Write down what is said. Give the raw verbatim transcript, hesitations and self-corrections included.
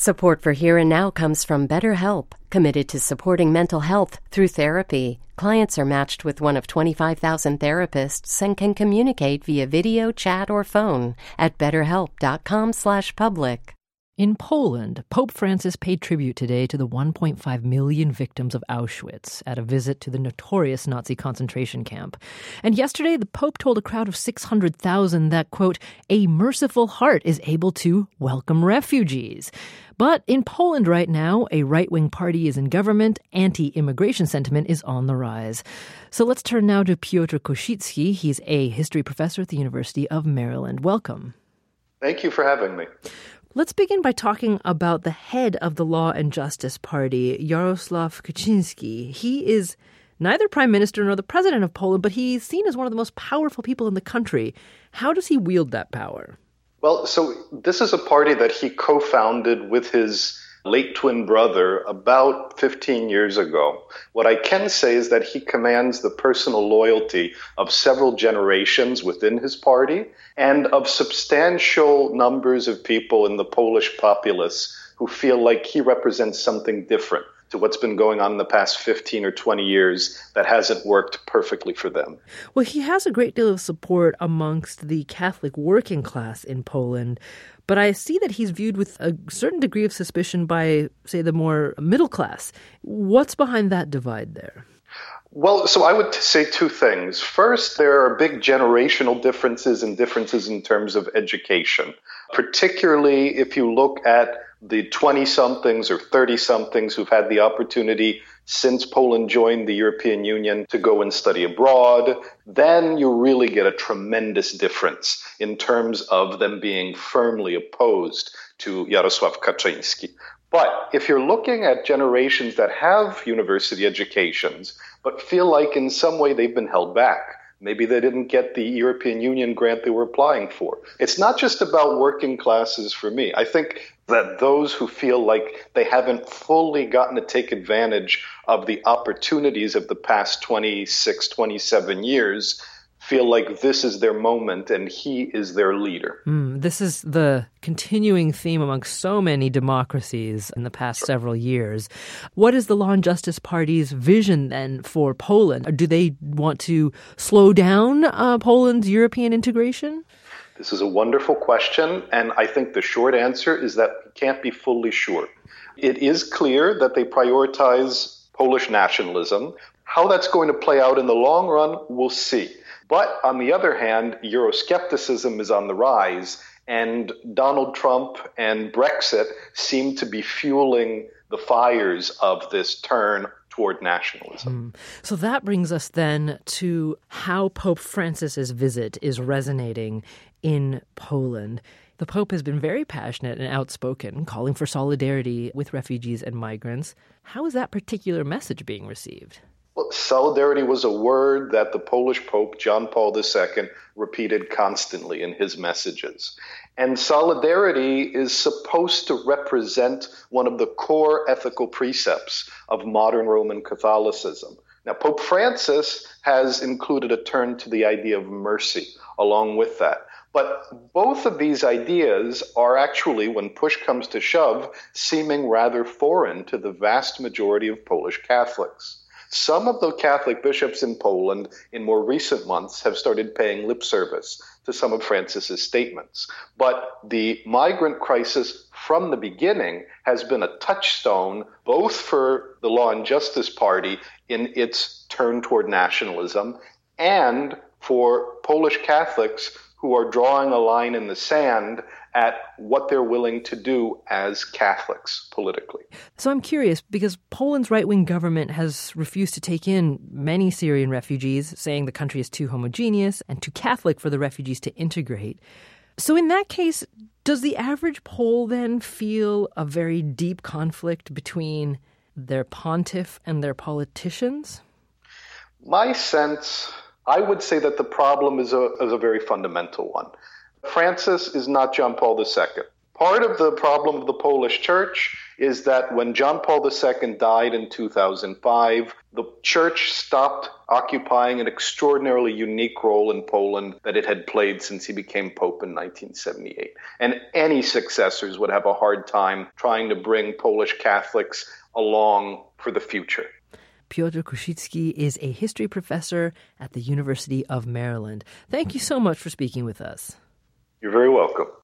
Support for Here and Now comes from BetterHelp, committed to supporting mental health through therapy. Clients are matched with one of twenty-five thousand therapists and can communicate via video, chat, or phone at betterhelp.com slash public. In Poland, Pope Francis paid tribute today to the one point five million victims of Auschwitz at a visit to the notorious Nazi concentration camp. And yesterday, the Pope told a crowd of six hundred thousand that, quote, a merciful heart is able to welcome refugees. But in Poland right now, a right-wing party is in government, anti-immigration sentiment is on the rise. So let's turn now to Piotr Kosicki. He's a history professor at the University of Maryland. Welcome. Thank you for having me. Let's begin by talking about the head of the Law and Justice Party, Jarosław Kaczyński. He is neither prime minister nor the president of Poland, but he's seen as one of the most powerful people in the country. How does he wield that power? Well, so this is a party that he co-founded with his late twin brother about fifteen years ago. What I can say is that he commands the personal loyalty of several generations within his party and of substantial numbers of people in the Polish populace who feel like he represents something different to what's been going on in the past fifteen or twenty years that hasn't worked perfectly for them. Well, he has a great deal of support amongst the Catholic working class in Poland, but I see that he's viewed with a certain degree of suspicion by, say, the more middle class. What's behind that divide there? Well, so I would say two things. First, there are big generational differences and differences in terms of education, particularly if you look at the twenty-somethings or thirty-somethings who've had the opportunity since Poland joined the European Union to go and study abroad. Then you really get a tremendous difference in terms of them being firmly opposed to Jarosław Kaczyński. But if you're looking at generations that have university educations, but feel like in some way they've been held back, maybe they didn't get the European Union grant they were applying for. It's not just about working classes for me. I think that those who feel like they haven't fully gotten to take advantage of the opportunities of the past twenty-six, twenty-seven years feel like this is their moment and he is their leader. Mm, this is the continuing theme among so many democracies in the past several years. What is the Law and Justice Party's vision then for Poland? Do they want to slow down uh, Poland's European integration? This is a wonderful question, and I think the short answer is that we can't be fully sure. It is clear that they prioritize Polish nationalism. How that's going to play out in the long run, we'll see. But on the other hand, Euroscepticism is on the rise, and Donald Trump and Brexit seem to be fueling the fires of this turn toward nationalism. Mm. So that brings us then to how Pope Francis's visit is resonating in Poland. The Pope has been very passionate and outspoken, calling for solidarity with refugees and migrants. How is that particular message being received? Well, solidarity was a word that the Polish Pope, John Paul the Second, repeated constantly in his messages. And solidarity is supposed to represent one of the core ethical precepts of modern Roman Catholicism. Now, Pope Francis has included a turn to the idea of mercy along with that. But both of these ideas are actually, when push comes to shove, seeming rather foreign to the vast majority of Polish Catholics. Some of the Catholic bishops in Poland in more recent months have started paying lip service to some of Francis's statements. But the migrant crisis from the beginning has been a touchstone both for the Law and Justice Party in its turn toward nationalism and for Polish Catholics who are drawing a line in the sand at what they're willing to do as Catholics politically. So I'm curious, because Poland's right-wing government has refused to take in many Syrian refugees, saying the country is too homogeneous and too Catholic for the refugees to integrate. So in that case, does the average Pole then feel a very deep conflict between their pontiff and their politicians? My sense, I would say that the problem is a, is a very fundamental one. Francis is not John Paul the Second. Part of the problem of the Polish Church is that when John Paul the Second died in two thousand five, the Church stopped occupying an extraordinarily unique role in Poland that it had played since he became Pope in nineteen seventy-eight. And any successors would have a hard time trying to bring Polish Catholics along for the future. Piotr Koszycki is a history professor at the University of Maryland. Thank you so much for speaking with us. You're very welcome.